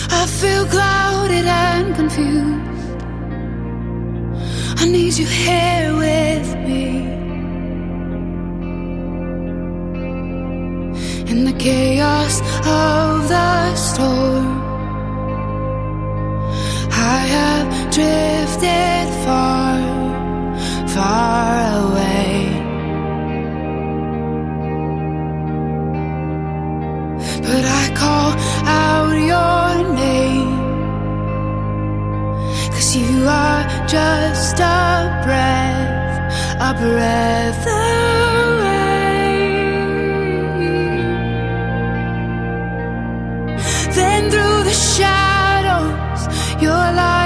I feel clouded and confused. I need you here with me. In the chaos of the storm, I have drifted far, far away. But I call out your name, 'cause you are just a breath away. Then through the shadows, your light